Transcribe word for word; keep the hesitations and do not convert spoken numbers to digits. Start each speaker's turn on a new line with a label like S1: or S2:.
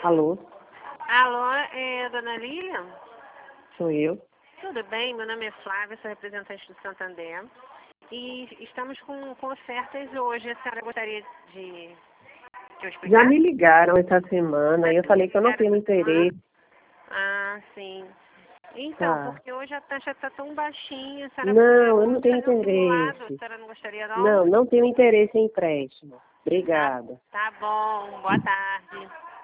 S1: Alô,
S2: Alô, é dona Lilian?
S1: sou eu.
S2: Tudo bem? Meu nome é Flávia, sou representante do Santander. E estamos com, com ofertas hoje. A senhora gostaria de que eu
S1: Já
S2: explicasse?
S1: me ligaram essa semana e eu
S2: Já
S1: falei que eu não
S2: ligaram
S1: tenho
S2: essa semana?
S1: interesse.
S2: Ah, sim. Então,
S1: Tá.
S2: porque hoje a taxa está tão baixinha, a senhora
S1: Não, eu
S2: vamos
S1: não tenho
S2: fazer um simulado, a
S1: interesse.
S2: senhora não gostaria não?
S1: Não, não tenho interesse em empréstimo.
S2: Tá,
S1: Obrigada.
S2: tá bom, boa tarde.